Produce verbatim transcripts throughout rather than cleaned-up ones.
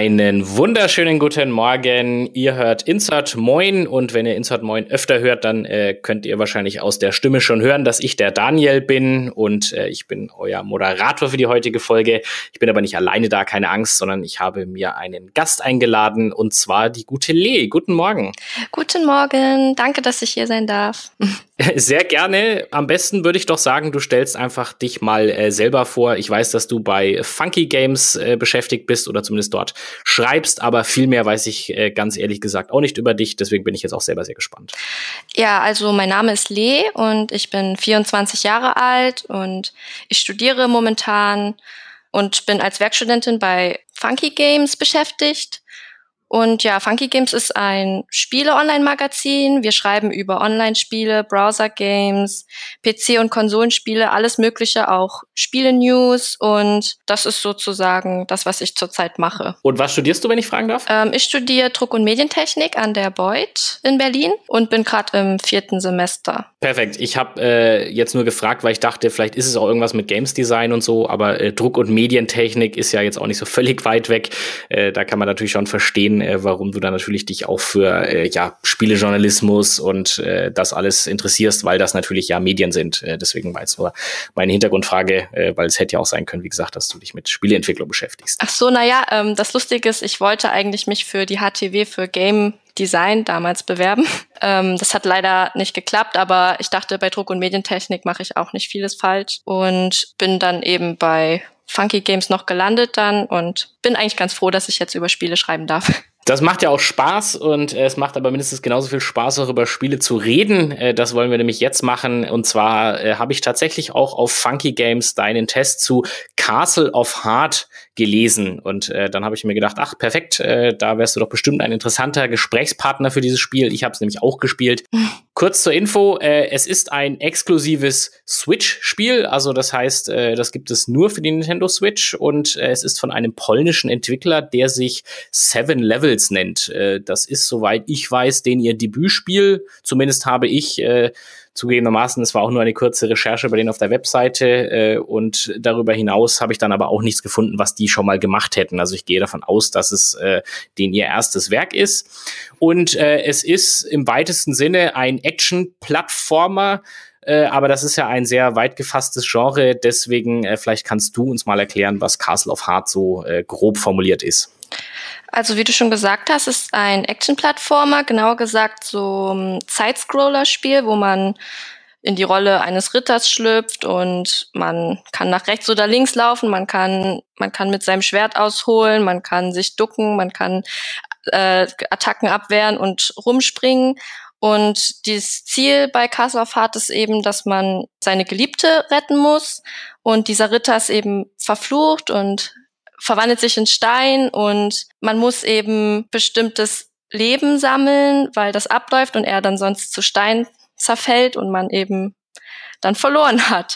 Einen wunderschönen guten Morgen. Ihr hört Insert Moin und wenn ihr Insert Moin öfter hört, dann äh, könnt ihr wahrscheinlich aus der Stimme schon hören, dass ich der Daniel bin und äh, ich bin euer Moderator für die heutige Folge. Ich bin aber nicht alleine da, keine Angst, sondern ich habe mir einen Gast eingeladen und zwar die gute Lee. Guten Morgen. Guten Morgen. Danke, dass ich hier sein darf. Sehr gerne. Am besten würde ich doch sagen, du stellst einfach dich mal äh, selber vor. Ich weiß, dass du bei Funky Games äh, beschäftigt bist oder zumindest dort schreibst, aber viel mehr weiß ich äh, ganz ehrlich gesagt auch nicht über dich. Deswegen bin ich jetzt auch selber sehr gespannt. Ja, also mein Name ist Lee und ich bin vierundzwanzig Jahre alt und ich studiere momentan und bin als Werkstudentin bei Funky Games beschäftigt. Und ja, Funky Games ist ein Spiele-Online-Magazin. Wir schreiben über Online-Spiele, Browser-Games, P C- und Konsolenspiele, alles Mögliche, auch Spiele-News. Und das ist sozusagen das, was ich zurzeit mache. Und was studierst du, wenn ich fragen darf? Ähm, ich studiere Druck- und Medientechnik an der Beuth in Berlin und bin gerade im vierten Semester. Perfekt. Ich habe äh, jetzt nur gefragt, weil ich dachte, vielleicht ist es auch irgendwas mit Games-Design und so, aber äh, Druck- und Medientechnik ist ja jetzt auch nicht so völlig weit weg. Äh, da kann man natürlich schon verstehen, warum du da natürlich dich auch für äh, ja Spielejournalismus und äh, das alles interessierst, weil das natürlich ja Medien sind. Äh, deswegen war jetzt nur meine Hintergrundfrage, äh, weil es hätte ja auch sein können, wie gesagt, dass du dich mit Spieleentwicklung beschäftigst. Ach so, naja, ähm, das Lustige ist, ich wollte eigentlich mich für die H T W für Game Design damals bewerben. Ähm, das hat leider nicht geklappt, aber ich dachte, bei Druck- und Medientechnik mache ich auch nicht vieles falsch und bin dann eben bei Funky Games noch gelandet dann und bin eigentlich ganz froh, dass ich jetzt über Spiele schreiben darf. Das macht ja auch Spaß und äh, es macht aber mindestens genauso viel Spaß, auch über Spiele zu reden. Äh, das wollen wir nämlich jetzt machen. Und zwar äh, habe ich tatsächlich auch auf Funky Games deinen Test zu Castle of Heart gelesen. Und äh, dann habe ich mir gedacht, ach perfekt, äh, da wärst du doch bestimmt ein interessanter Gesprächspartner für dieses Spiel. Ich habe es nämlich auch gespielt. Kurz zur Info, äh, es ist ein exklusives Switch-Spiel. Also das heißt, äh, das gibt es nur für die Nintendo Switch. Und äh, es ist von einem polnischen Entwickler, der sich Seven Level nennt. Das ist, soweit ich weiß, den ihr Debütspiel. Zumindest habe ich äh, zugegebenermaßen, es war auch nur eine kurze Recherche bei denen auf der Webseite äh, und darüber hinaus habe ich dann aber auch nichts gefunden, was die schon mal gemacht hätten. Also ich gehe davon aus, dass es äh, den ihr erstes Werk ist. Und äh, es ist im weitesten Sinne ein Action-Plattformer, Äh, aber das ist ja ein sehr weit gefasstes Genre. Deswegen äh, vielleicht kannst du uns mal erklären, was Castle of Heart so äh, grob formuliert ist. Also wie du schon gesagt hast, ist ein Action-Plattformer, genauer gesagt so ein Side-Scroller-Spiel, wo man in die Rolle eines Ritters schlüpft und man kann nach rechts oder links laufen, man kann man kann mit seinem Schwert ausholen, man kann sich ducken, man kann äh, Attacken abwehren und rumspringen. Und das Ziel bei Castle of Heart ist eben, dass man seine Geliebte retten muss und dieser Ritter ist eben verflucht und verwandelt sich in Stein und man muss eben bestimmtes Leben sammeln, weil das abläuft und er dann sonst zu Stein zerfällt und man eben dann verloren hat.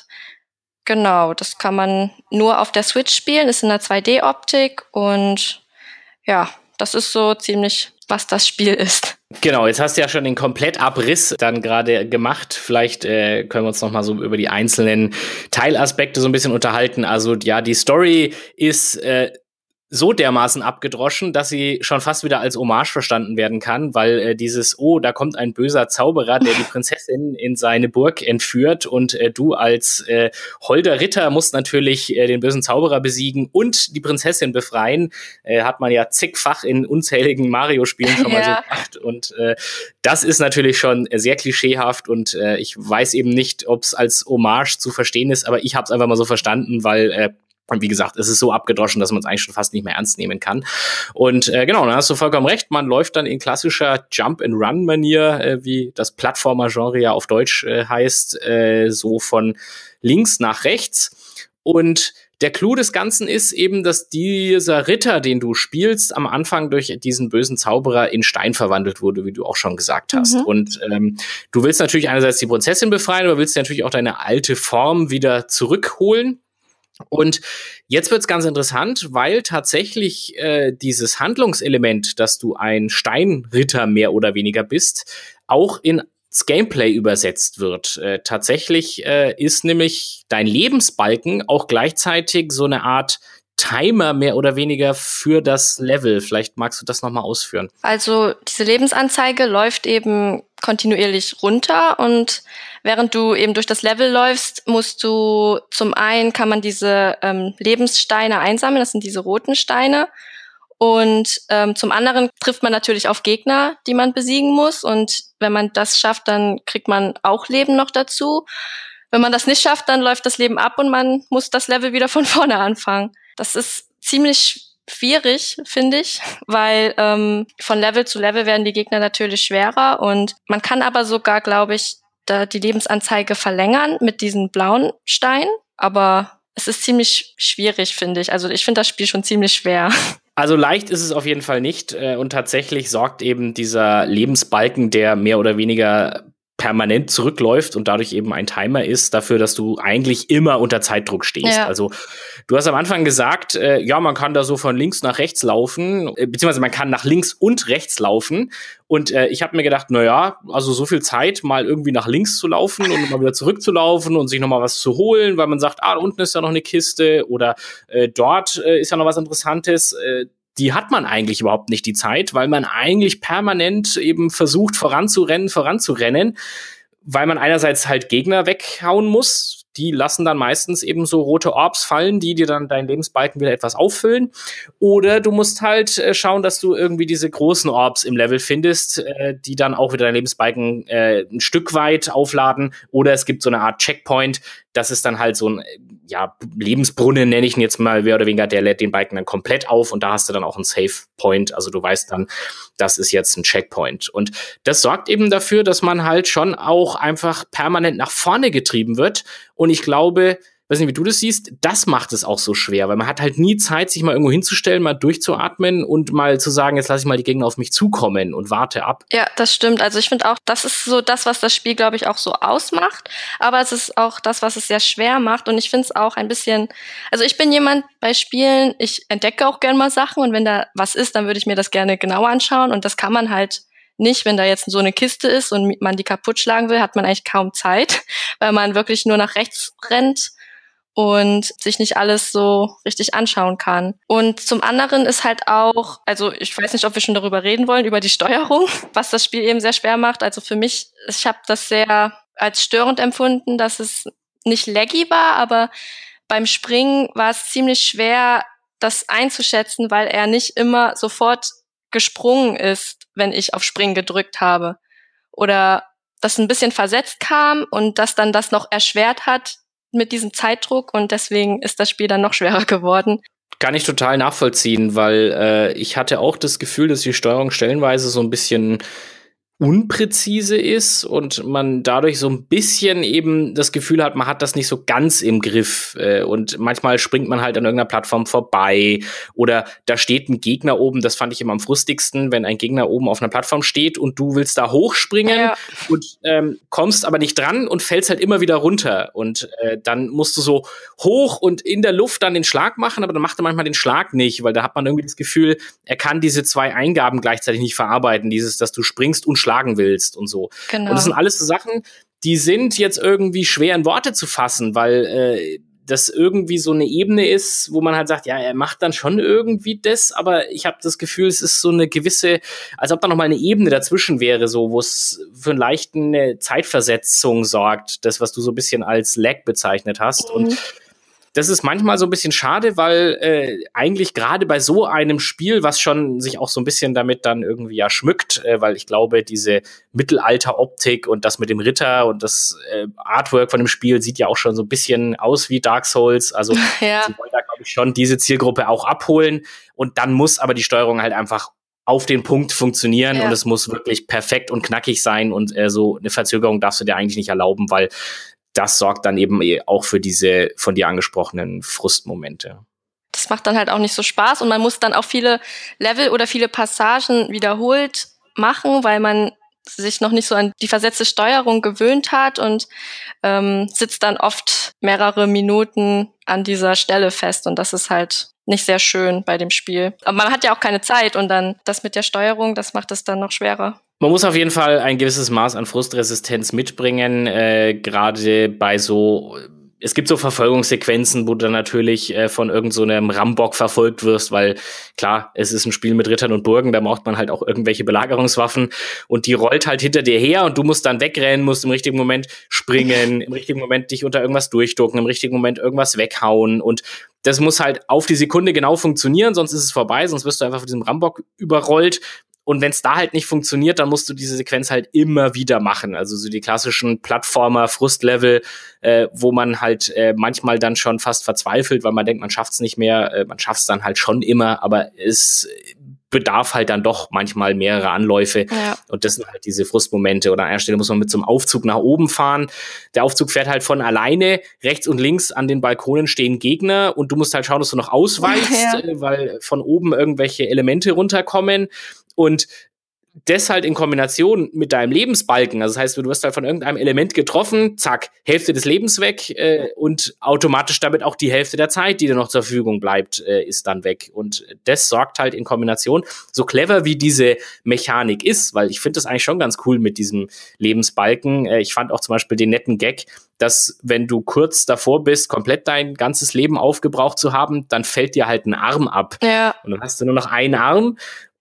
Genau, das kann man nur auf der Switch spielen, ist in der zwei D-Optik und ja, das ist so ziemlich, was das Spiel ist. Genau, jetzt hast du ja schon den Komplettabriss dann gerade gemacht. Vielleicht äh, können wir uns noch mal so über die einzelnen Teilaspekte so ein bisschen unterhalten. Also ja, die Story ist äh, so dermaßen abgedroschen, dass sie schon fast wieder als Hommage verstanden werden kann, weil äh, dieses, oh, da kommt ein böser Zauberer, der die Prinzessin in seine Burg entführt und äh, du als äh, holder Ritter musst natürlich äh, den bösen Zauberer besiegen und die Prinzessin befreien, äh, hat man ja zigfach in unzähligen Mario-Spielen schon mal Ja. so gemacht und äh, das ist natürlich schon sehr klischeehaft und äh, ich weiß eben nicht, ob es als Hommage zu verstehen ist, aber ich habe es einfach mal so verstanden, weil äh, und wie gesagt, es ist so abgedroschen, dass man es eigentlich schon fast nicht mehr ernst nehmen kann. Und äh, genau, dann hast du vollkommen recht. Man läuft dann in klassischer Jump-and-Run-Manier, äh, wie das Plattformer-Genre ja auf Deutsch äh, heißt, äh, so von links nach rechts. Und der Clou des Ganzen ist eben, dass dieser Ritter, den du spielst, am Anfang durch diesen bösen Zauberer in Stein verwandelt wurde, wie du auch schon gesagt hast. Mhm. Und ähm, du willst natürlich einerseits die Prinzessin befreien, aber willst natürlich auch deine alte Form wieder zurückholen. Und jetzt wird's ganz interessant, weil tatsächlich äh, dieses Handlungselement, dass du ein Steinritter mehr oder weniger bist, auch ins Gameplay übersetzt wird. Äh, tatsächlich äh, ist nämlich dein Lebensbalken auch gleichzeitig so eine Art Timer mehr oder weniger für das Level? Vielleicht magst du das nochmal ausführen. Also diese Lebensanzeige läuft eben kontinuierlich runter und während du eben durch das Level läufst, musst du zum einen kann man diese ähm, Lebenssteine einsammeln, das sind diese roten Steine. Und ähm, zum anderen trifft man natürlich auf Gegner, die man besiegen muss. Und wenn man das schafft, dann kriegt man auch Leben noch dazu. Wenn man das nicht schafft, dann läuft das Leben ab und man muss das Level wieder von vorne anfangen. Das ist ziemlich schwierig, finde ich, weil ähm, von Level zu Level werden die Gegner natürlich schwerer. Und man kann aber sogar, glaube ich, da die Lebensanzeige verlängern mit diesen blauen Steinen. Aber es ist ziemlich schwierig, finde ich. Also ich finde das Spiel schon ziemlich schwer. Also leicht ist es auf jeden Fall nicht und tatsächlich sorgt eben dieser Lebensbalken, der mehr oder weniger permanent zurückläuft und dadurch eben ein Timer ist, dafür, dass du eigentlich immer unter Zeitdruck stehst. Ja. Also du hast am Anfang gesagt, äh, ja, man kann da so von links nach rechts laufen, äh, beziehungsweise man kann nach links und rechts laufen. Und äh, ich habe mir gedacht, na ja, also so viel Zeit, mal irgendwie nach links zu laufen und mal wieder zurückzulaufen und sich nochmal was zu holen, weil man sagt, ah, da unten ist ja noch eine Kiste oder äh, dort äh, ist ja noch was Interessantes. Äh, Die hat man eigentlich überhaupt nicht, die Zeit, weil man eigentlich permanent eben versucht, voranzurennen, voranzurennen, weil man einerseits halt Gegner weghauen muss. Die lassen dann meistens eben so rote Orbs fallen, die dir dann deinen Lebensbalken wieder etwas auffüllen. Oder du musst halt äh, schauen, dass du irgendwie diese großen Orbs im Level findest, äh, die dann auch wieder deinen Lebensbalken äh, ein Stück weit aufladen. Oder es gibt so eine Art Checkpoint. Das ist dann halt so ein ja, Lebensbrunnen, nenne ich ihn jetzt mal, mehr oder weniger, der lädt den Balken dann komplett auf und da hast du dann auch einen Save Point, also du weißt dann, das ist jetzt ein Checkpoint. Und das sorgt eben dafür, dass man halt schon auch einfach permanent nach vorne getrieben wird und ich glaube, weiß nicht, wie du das siehst, das macht es auch so schwer, weil man hat halt nie Zeit, sich mal irgendwo hinzustellen, mal durchzuatmen und mal zu sagen, jetzt lasse ich mal die Gegner auf mich zukommen und warte ab. Ja, das stimmt. Also ich finde auch, das ist so das, was das Spiel, glaube ich, auch so ausmacht. Aber es ist auch das, was es sehr schwer macht. Und ich finde es auch ein bisschen, also ich bin jemand bei Spielen, ich entdecke auch gerne mal Sachen und wenn da was ist, dann würde ich mir das gerne genauer anschauen und das kann man halt nicht, wenn da jetzt so eine Kiste ist und man die kaputt schlagen will, hat man eigentlich kaum Zeit, weil man wirklich nur nach rechts rennt und sich nicht alles so richtig anschauen kann. Und zum anderen ist halt auch, also ich weiß nicht, ob wir schon darüber reden wollen, über die Steuerung, was das Spiel eben sehr schwer macht. Also für mich, ich habe das sehr als störend empfunden, dass es nicht laggy war, aber beim Springen war es ziemlich schwer, das einzuschätzen, weil er nicht immer sofort gesprungen ist, wenn ich auf Springen gedrückt habe. Oder das ein bisschen versetzt kam und das dann das noch erschwert hat, mit diesem Zeitdruck und deswegen ist das Spiel dann noch schwerer geworden. Kann ich total nachvollziehen, weil äh, ich hatte auch das Gefühl, dass die Steuerung stellenweise so ein bisschen unpräzise ist und man dadurch so ein bisschen eben das Gefühl hat, man hat das nicht so ganz im Griff äh, und manchmal springt man halt an irgendeiner Plattform vorbei oder da steht ein Gegner oben, das fand ich immer am frustigsten, wenn ein Gegner oben auf einer Plattform steht und du willst da hochspringen ja. und ähm, kommst aber nicht dran und fällst halt immer wieder runter und äh, dann musst du so hoch und in der Luft dann den Schlag machen, aber dann macht er manchmal den Schlag nicht, weil da hat man irgendwie das Gefühl, er kann diese zwei Eingaben gleichzeitig nicht verarbeiten, dieses, dass du springst und schlagen willst und so. Genau. Und das sind alles so Sachen, die sind jetzt irgendwie schwer in Worte zu fassen, weil äh, das irgendwie so eine Ebene ist, wo man halt sagt, ja, er macht dann schon irgendwie das, aber ich habe das Gefühl, es ist so eine gewisse, als ob da noch mal eine Ebene dazwischen wäre, so wo es für eine leichte Zeitversetzung sorgt, das, was du so ein bisschen als Lag bezeichnet hast. Mhm. Und das ist manchmal so ein bisschen schade, weil äh, eigentlich gerade bei so einem Spiel, was schon sich auch so ein bisschen damit dann irgendwie ja schmückt, äh, weil ich glaube, diese Mittelalter-Optik und das mit dem Ritter und das äh, Artwork von dem Spiel sieht ja auch schon so ein bisschen aus wie Dark Souls. Also ja. Sie wollen da, glaube ich, schon diese Zielgruppe auch abholen. Und dann muss aber die Steuerung halt einfach auf den Punkt funktionieren ja. und es muss wirklich perfekt und knackig sein und äh, so eine Verzögerung darfst du dir eigentlich nicht erlauben, weil das sorgt dann eben auch für diese von dir angesprochenen Frustmomente. Das macht dann halt auch nicht so Spaß und man muss dann auch viele Level oder viele Passagen wiederholt machen, weil man sich noch nicht so an die versetzte Steuerung gewöhnt hat und ähm, sitzt dann oft mehrere Minuten an dieser Stelle fest und das ist halt nicht sehr schön bei dem Spiel. Aber man hat ja auch keine Zeit und dann das mit der Steuerung, das macht es dann noch schwerer. Man muss auf jeden Fall ein gewisses Maß an Frustresistenz mitbringen, äh, gerade bei so es gibt so Verfolgungssequenzen, wo du dann natürlich äh, von irgend so einem Rambock verfolgt wirst, weil klar, es ist ein Spiel mit Rittern und Burgen, da braucht man halt auch irgendwelche Belagerungswaffen und die rollt halt hinter dir her und du musst dann wegrennen, musst im richtigen Moment springen, im richtigen Moment dich unter irgendwas durchducken, im richtigen Moment irgendwas weghauen und das muss halt auf die Sekunde genau funktionieren, sonst ist es vorbei, sonst wirst du einfach von diesem Rambock überrollt. Und wenn es da halt nicht funktioniert, dann musst du diese Sequenz halt immer wieder machen. Also so die klassischen Plattformer-Frustlevel, äh, wo man halt äh, manchmal dann schon fast verzweifelt, weil man denkt, man schafft's nicht mehr. Äh, man schafft's dann halt schon immer, aber es bedarf halt dann doch manchmal mehrere Anläufe. Ja. Und das sind halt diese Frustmomente. Oder an einer Stelle muss man mit so einem Aufzug nach oben fahren. Der Aufzug fährt halt von alleine. Rechts und links an den Balkonen stehen Gegner und du musst halt schauen, dass du noch ausweichst, ja. äh, weil von oben irgendwelche Elemente runterkommen. Und das halt in Kombination mit deinem Lebensbalken, also das heißt, du wirst halt von irgendeinem Element getroffen, zack, Hälfte des Lebens weg äh, und automatisch damit auch die Hälfte der Zeit, die dir noch zur Verfügung bleibt, äh, ist dann weg. Und das sorgt halt in Kombination, so clever wie diese Mechanik ist, weil ich finde das eigentlich schon ganz cool mit diesem Lebensbalken. Äh, ich fand auch zum Beispiel den netten Gag, dass wenn du kurz davor bist, komplett dein ganzes Leben aufgebraucht zu haben, dann fällt dir halt ein Arm ab. Ja. Und dann hast du nur noch einen Arm.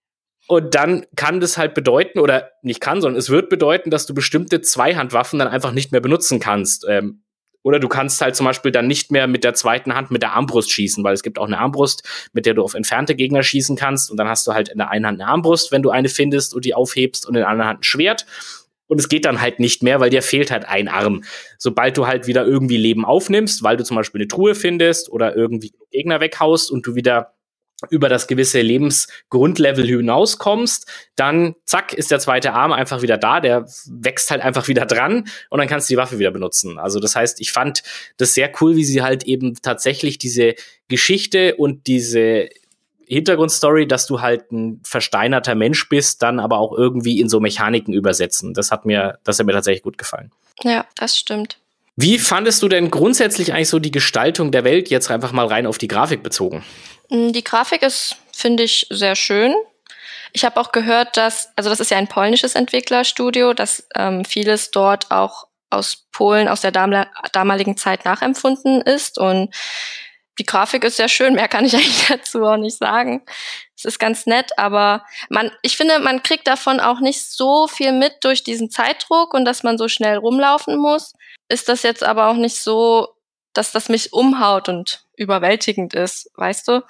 Und dann kann das halt bedeuten, oder nicht kann, sondern es wird bedeuten, dass du bestimmte Zweihandwaffen dann einfach nicht mehr benutzen kannst. Ähm, oder du kannst halt zum Beispiel dann nicht mehr mit der zweiten Hand mit der Armbrust schießen, weil es gibt auch eine Armbrust, mit der du auf entfernte Gegner schießen kannst. Und dann hast du halt in der einen Hand eine Armbrust, wenn du eine findest und die aufhebst, und in der anderen Hand ein Schwert. Und es geht dann halt nicht mehr, weil dir fehlt halt ein Arm. Sobald du halt wieder irgendwie Leben aufnimmst, weil du zum Beispiel eine Truhe findest oder irgendwie Gegner weghaust und du wieder über das gewisse Lebensgrundlevel hinauskommst, dann zack, ist der zweite Arm einfach wieder da, der wächst halt einfach wieder dran und dann kannst du die Waffe wieder benutzen. Also das heißt, ich fand das sehr cool, wie sie halt eben tatsächlich diese Geschichte und diese Hintergrundstory, dass du halt ein versteinerter Mensch bist, dann aber auch irgendwie in so Mechaniken übersetzen. Das hat mir, das hat mir tatsächlich gut gefallen. Ja, das stimmt. Wie fandest du denn grundsätzlich eigentlich so die Gestaltung der Welt, jetzt einfach mal rein auf die Grafik bezogen? Die Grafik ist, finde ich, sehr schön. Ich habe auch gehört, dass, also das ist ja ein polnisches Entwicklerstudio, dass ähm, vieles dort auch aus Polen, aus der dam- damaligen Zeit nachempfunden ist. Und die Grafik ist sehr schön, mehr kann ich eigentlich dazu auch nicht sagen. Es ist ganz nett, aber man, ich finde, man kriegt davon auch nicht so viel mit durch diesen Zeitdruck und dass man so schnell rumlaufen muss. Ist das jetzt aber auch nicht so, dass das mich umhaut und überwältigend ist, weißt du?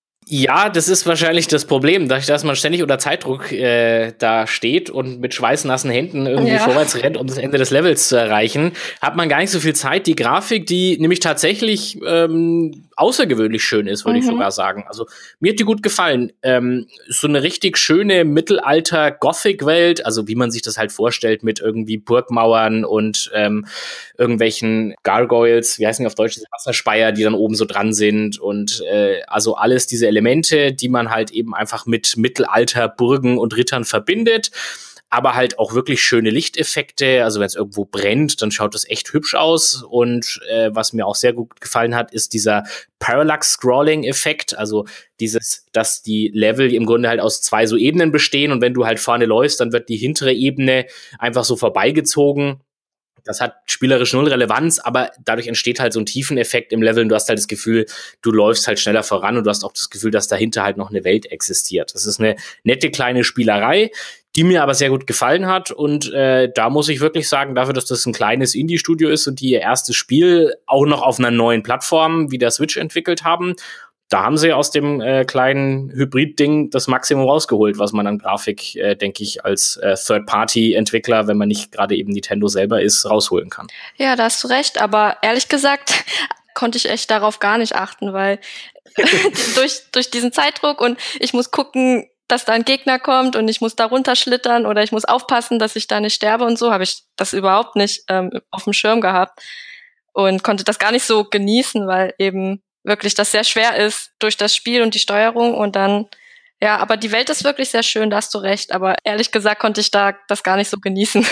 Ja, das ist wahrscheinlich das Problem, dadurch, dass man ständig unter Zeitdruck äh, da steht und mit schweißnassen Händen irgendwie ja. vorwärts rennt, um das Ende des Levels zu erreichen, hat man gar nicht so viel Zeit. Die Grafik, die nämlich tatsächlich ähm, außergewöhnlich schön ist, würde mhm. ich sogar sagen. Also mir hat die gut gefallen. Ähm, so eine richtig schöne Mittelalter-Gothic-Welt, also wie man sich das halt vorstellt mit irgendwie Burgmauern und ähm, irgendwelchen Gargoyles, wie heißen die auf Deutsch, diese Wasserspeier, die dann oben so dran sind und äh, also alles diese Elemente, die man halt eben einfach mit Mittelalter, Burgen und Rittern verbindet, aber halt auch wirklich schöne Lichteffekte, also wenn es irgendwo brennt, dann schaut das echt hübsch aus und äh, was mir auch sehr gut gefallen hat, ist dieser Parallax-Scrolling-Effekt, also dieses, dass die Level im Grunde halt aus zwei so Ebenen bestehen und wenn du halt vorne läufst, dann wird die hintere Ebene einfach so vorbeigezogen. Das hat spielerisch null Relevanz, aber dadurch entsteht halt so ein Tiefeneffekt im Level und du hast halt das Gefühl, du läufst halt schneller voran und du hast auch das Gefühl, dass dahinter halt noch eine Welt existiert. Das ist eine nette kleine Spielerei, die mir aber sehr gut gefallen hat und äh, da muss ich wirklich sagen, dafür, dass das ein kleines Indie-Studio ist und die ihr erstes Spiel auch noch auf einer neuen Plattform wie der Switch entwickelt haben, da haben sie aus dem äh, kleinen Hybrid-Ding das Maximum rausgeholt, was man an Grafik, äh, denke ich, als äh, Third-Party-Entwickler, wenn man nicht gerade eben Nintendo selber ist, rausholen kann. Ja, da hast du recht, aber ehrlich gesagt konnte ich echt darauf gar nicht achten, weil durch, durch diesen Zeitdruck und ich muss gucken, dass da ein Gegner kommt und ich muss da runterschlittern oder ich muss aufpassen, dass ich da nicht sterbe und so, habe ich das überhaupt nicht ähm, auf dem Schirm gehabt und konnte das gar nicht so genießen, weil eben wirklich das sehr schwer ist durch das Spiel und die Steuerung und dann, ja, aber die Welt ist wirklich sehr schön, da hast du recht, aber ehrlich gesagt konnte ich da das gar nicht so genießen.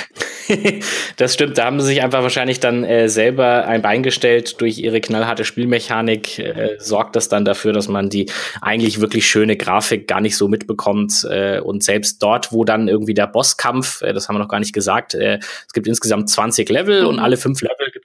Das stimmt, da haben sie sich einfach wahrscheinlich dann äh, selber ein Bein gestellt durch ihre knallharte Spielmechanik, äh, sorgt das dann dafür, dass man die eigentlich wirklich schöne Grafik gar nicht so mitbekommt äh, und selbst dort, wo dann irgendwie der Bosskampf, äh, das haben wir noch gar nicht gesagt, äh, es gibt insgesamt zwanzig Level mhm. und alle fünf Level gibt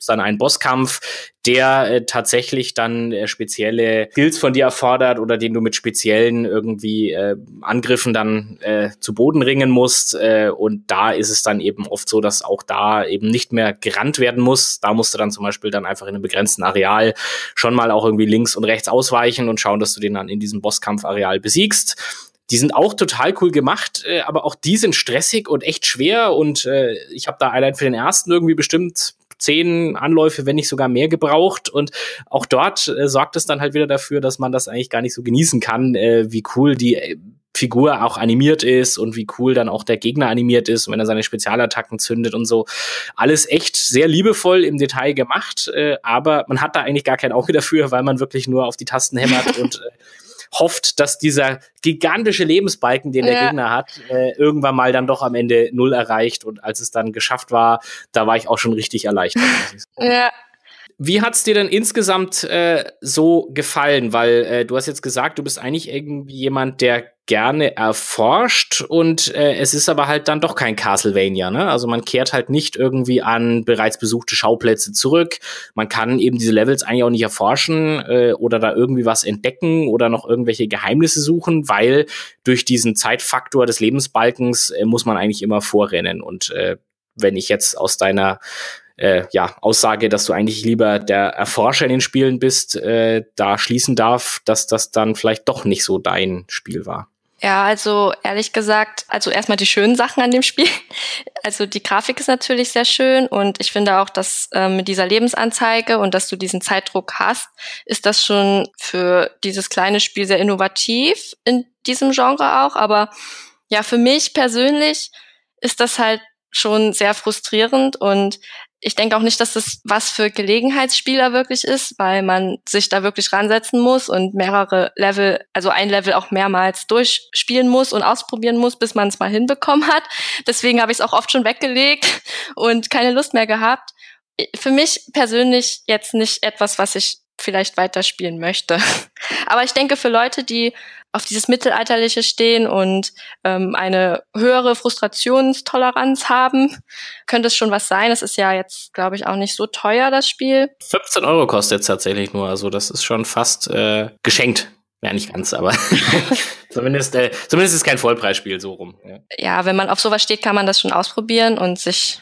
gibt's dann einen Bosskampf, der äh, tatsächlich dann äh, spezielle Skills von dir erfordert oder den du mit speziellen irgendwie äh, Angriffen dann äh, zu Boden ringen musst. Äh, und da ist es dann eben oft so, dass auch da eben nicht mehr gerannt werden muss. Da musst du dann zum Beispiel dann einfach in einem begrenzten Areal schon mal auch irgendwie links und rechts ausweichen und schauen, dass du den dann in diesem Bosskampfareal besiegst. Die sind auch total cool gemacht, äh, aber auch die sind stressig und echt schwer. Und äh, ich habe da allein für den ersten irgendwie bestimmt zehn Anläufe, wenn nicht sogar mehr gebraucht. Und auch dort äh, sorgt es dann halt wieder dafür, dass man das eigentlich gar nicht so genießen kann, äh, wie cool die äh, Figur auch animiert ist und wie cool dann auch der Gegner animiert ist, und wenn er seine Spezialattacken zündet und so. Alles echt sehr liebevoll im Detail gemacht, äh, aber man hat da eigentlich gar kein Auge dafür, weil man wirklich nur auf die Tasten hämmert und äh, hofft, dass dieser gigantische Lebensbalken, den der ja. Gegner hat, äh, irgendwann mal dann doch am Ende null erreicht. Und als es dann geschafft war, da war ich auch schon richtig erleichtert. Ja. Wie hat's dir denn insgesamt äh, so gefallen? Weil äh, du hast jetzt gesagt, du bist eigentlich irgendwie jemand, der gerne erforscht, und äh, es ist aber halt dann doch kein Castlevania, ne? Also man kehrt halt nicht irgendwie an bereits besuchte Schauplätze zurück. Man kann eben diese Levels eigentlich auch nicht erforschen äh, oder da irgendwie was entdecken oder noch irgendwelche Geheimnisse suchen, weil durch diesen Zeitfaktor des Lebensbalkens äh, muss man eigentlich immer vorrennen. Und äh, wenn ich jetzt aus deiner Äh, ja, Aussage, dass du eigentlich lieber der Erforscher in den Spielen bist, äh, da schließen darf, dass das dann vielleicht doch nicht so dein Spiel war. Ja, also ehrlich gesagt, also erstmal die schönen Sachen an dem Spiel. Also die Grafik ist natürlich sehr schön, und ich finde auch, dass äh, mit dieser Lebensanzeige und dass du diesen Zeitdruck hast, ist das schon für dieses kleine Spiel sehr innovativ in diesem Genre auch. Aber ja, für mich persönlich ist das halt schon sehr frustrierend, und ich denke auch nicht, dass das was für Gelegenheitsspieler wirklich ist, weil man sich da wirklich ransetzen muss und mehrere Level, also ein Level auch mehrmals durchspielen muss und ausprobieren muss, bis man es mal hinbekommen hat. Deswegen habe ich es auch oft schon weggelegt und keine Lust mehr gehabt. Für mich persönlich jetzt nicht etwas, was ich vielleicht weiterspielen möchte. Aber ich denke, für Leute, die auf dieses Mittelalterliche stehen und ähm, eine höhere Frustrationstoleranz haben, könnte es schon was sein. Es ist ja jetzt, glaube ich, auch nicht so teuer, das Spiel. fünfzehn Euro kostet es tatsächlich nur. Also das ist schon fast äh, geschenkt. Ja, nicht ganz, aber zumindest, äh, zumindest ist es kein Vollpreisspiel, so rum. Ja. Ja, wenn man auf sowas steht, kann man das schon ausprobieren und sich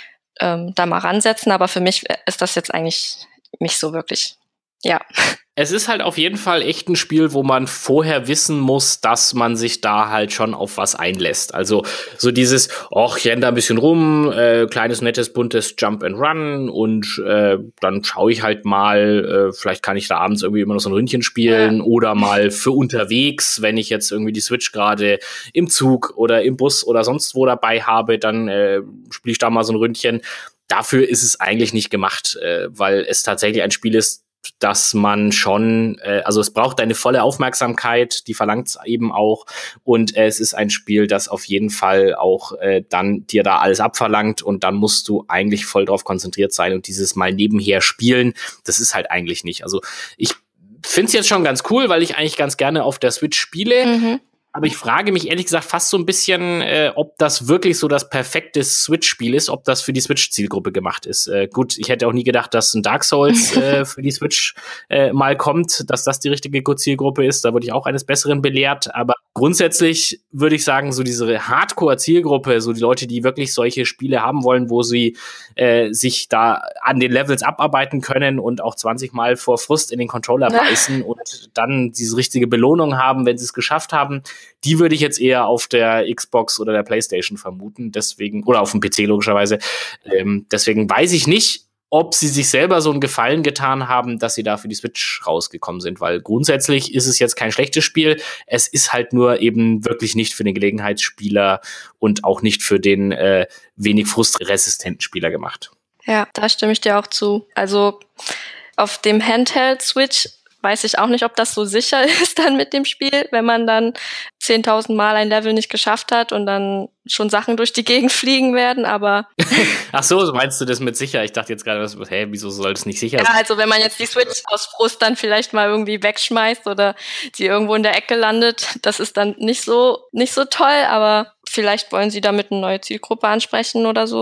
ähm, da mal ransetzen. Aber für mich ist das jetzt eigentlich nicht so wirklich. Ja. Es ist halt auf jeden Fall echt ein Spiel, wo man vorher wissen muss, dass man sich da halt schon auf was einlässt. Also so dieses, ach, ich renn da ein bisschen rum, äh, kleines, nettes, buntes Jump and Run, und äh, dann schaue ich halt mal, äh, vielleicht kann ich da abends irgendwie immer noch so ein Ründchen spielen, ja. Oder mal für unterwegs, wenn ich jetzt irgendwie die Switch gerade im Zug oder im Bus oder sonst wo dabei habe, dann äh, spiele ich da mal so ein Ründchen. Dafür ist es eigentlich nicht gemacht, äh, weil es tatsächlich ein Spiel ist, dass man schon, äh, also es braucht eine volle Aufmerksamkeit, die verlangt es eben auch, und äh, es ist ein Spiel, das auf jeden Fall auch äh, dann dir da alles abverlangt, und dann musst du eigentlich voll drauf konzentriert sein, und dieses mal nebenher spielen, das ist halt eigentlich nicht. Also ich finde es jetzt schon ganz cool, weil ich eigentlich ganz gerne auf der Switch spiele. Mhm. Aber ich frage mich ehrlich gesagt fast so ein bisschen, äh, ob das wirklich so das perfekte Switch-Spiel ist, ob das für die Switch-Zielgruppe gemacht ist. Äh, gut, ich hätte auch nie gedacht, dass ein Dark Souls äh, für die Switch äh, mal kommt, dass das die richtige Zielgruppe ist. Da wurde ich auch eines Besseren belehrt. Aber grundsätzlich würde ich sagen, so diese Hardcore-Zielgruppe, so die Leute, die wirklich solche Spiele haben wollen, wo sie äh, sich da an den Levels abarbeiten können und auch zwanzig Mal vor Frust in den Controller beißen und dann diese richtige Belohnung haben, wenn sie es geschafft haben, die würde ich jetzt eher auf der Xbox oder der PlayStation vermuten, deswegen, oder auf dem P C logischerweise. Ähm, deswegen weiß ich nicht, ob sie sich selber so einen Gefallen getan haben, dass sie da für die Switch rausgekommen sind, weil grundsätzlich ist es jetzt kein schlechtes Spiel. Es ist halt nur eben wirklich nicht für den Gelegenheitsspieler und auch nicht für den äh, wenig frustresistenten Spieler gemacht. Ja, da stimme ich dir auch zu. Also auf dem Handheld-Switch weiß ich auch nicht, ob das so sicher ist dann mit dem Spiel, wenn man dann zehntausend Mal ein Level nicht geschafft hat und dann schon Sachen durch die Gegend fliegen werden, aber... Ach so, so meinst du das mit sicher? Ich dachte jetzt gerade, hä, hey, wieso soll das nicht sicher sein? Ja, also wenn man jetzt die Switch aus Frust dann vielleicht mal irgendwie wegschmeißt oder sie irgendwo in der Ecke landet, das ist dann nicht so, nicht so toll, aber vielleicht wollen sie damit eine neue Zielgruppe ansprechen oder so.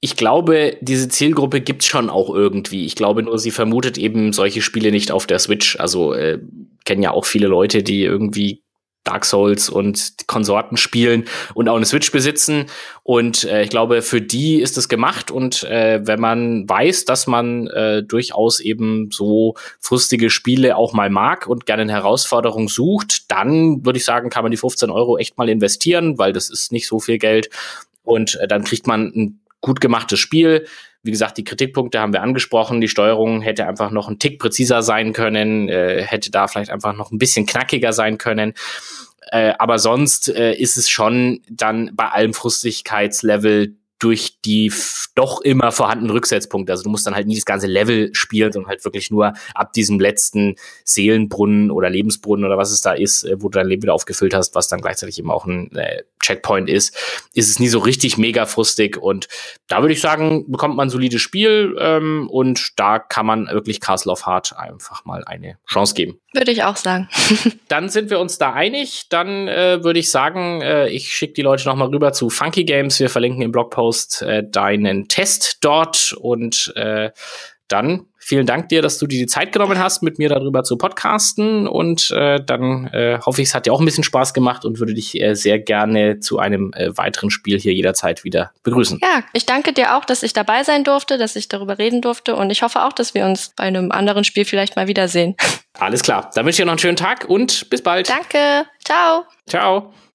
Ich glaube, diese Zielgruppe gibt's schon auch irgendwie. Ich glaube nur, sie vermutet eben solche Spiele nicht auf der Switch. Also äh, kennen ja auch viele Leute, die irgendwie Dark Souls und Konsorten spielen und auch eine Switch besitzen. Und äh, ich glaube, für die ist es gemacht. Und äh, wenn man weiß, dass man äh, durchaus eben so frustige Spiele auch mal mag und gerne eine Herausforderung sucht, dann würde ich sagen, kann man die fünfzehn Euro echt mal investieren, weil das ist nicht so viel Geld. Und äh, dann kriegt man ein gut gemachtes Spiel. Wie gesagt, die Kritikpunkte haben wir angesprochen. Die Steuerung hätte einfach noch ein Tick präziser sein können, äh, hätte da vielleicht einfach noch ein bisschen knackiger sein können. Äh, aber sonst äh, ist es schon dann bei allem Frustigkeitslevel durch die f- doch immer vorhandenen Rücksetzpunkte. Also du musst dann halt nie das ganze Level spielen, sondern halt wirklich nur ab diesem letzten Seelenbrunnen oder Lebensbrunnen oder was es da ist, äh, wo du dein Leben wieder aufgefüllt hast, was dann gleichzeitig eben auch ein äh, Checkpoint ist, ist es nie so richtig mega frustig. Und da würde ich sagen, bekommt man ein solides Spiel ähm, und da kann man wirklich Castle of Heart einfach mal eine Chance geben. Würde ich auch sagen. Dann sind wir uns da einig. Dann äh, würde ich sagen, äh, ich schicke die Leute noch mal rüber zu Funky Games. Wir verlinken im Blogpost äh, deinen Test dort. Und äh, dann vielen Dank dir, dass du dir die Zeit genommen hast, mit mir darüber zu podcasten. Und äh, dann äh, hoffe ich, es hat dir auch ein bisschen Spaß gemacht und würde dich äh, sehr gerne zu einem äh, weiteren Spiel hier jederzeit wieder begrüßen. Ja, ich danke dir auch, dass ich dabei sein durfte, dass ich darüber reden durfte. Und ich hoffe auch, dass wir uns bei einem anderen Spiel vielleicht mal wiedersehen. Alles klar. Dann wünsche ich dir noch einen schönen Tag und bis bald. Danke. Ciao. Ciao.